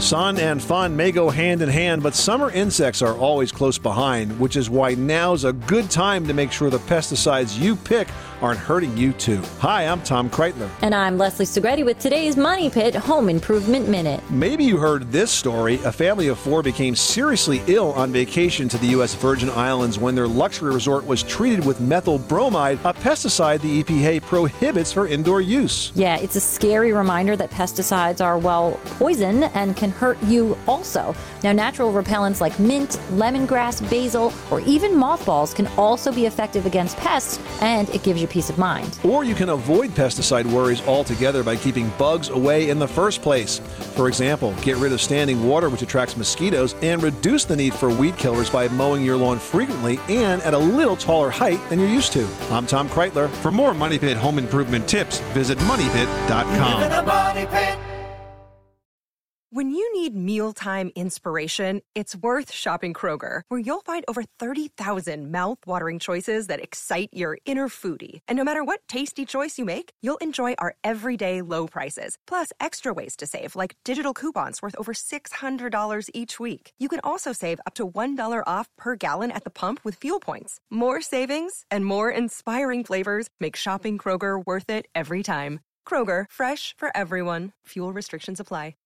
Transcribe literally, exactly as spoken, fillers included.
Sun and fun may go hand in hand, but summer insects are always close behind, which is why now's a good time to make sure the pesticides you pick aren't hurting you too. Hi, I'm Tom Kreitler. And I'm Leslie Segretti with today's Money Pit Home Improvement Minute. Maybe you heard this story. A family of four became seriously ill on vacation to the U S Virgin Islands when their luxury resort was treated with methyl bromide, a pesticide the E P A prohibits for indoor use. Yeah, it's a scary reminder that pesticides are, well, poison and can hurt you also. Now, natural repellents like mint, lemongrass, basil, or even mothballs can also be effective against pests, and it gives you peace of mind. Or you can avoid pesticide worries altogether by keeping bugs away in the first place. For example, get rid of standing water, which attracts mosquitoes, and reduce the need for weed killers by mowing your lawn frequently and at a little taller height than you're used to. I'm Tom Kreitler. For more Money Pit home improvement tips, visit money pit dot com. When you need mealtime inspiration, it's worth shopping Kroger, where you'll find over thirty thousand mouth-watering choices that excite your inner foodie. And no matter what tasty choice you make, you'll enjoy our everyday low prices, plus extra ways to save, like digital coupons worth over six hundred dollars each week. You can also save up to one dollar off per gallon at the pump with fuel points. More savings and more inspiring flavors make shopping Kroger worth it every time. Kroger, fresh for everyone. Fuel restrictions apply.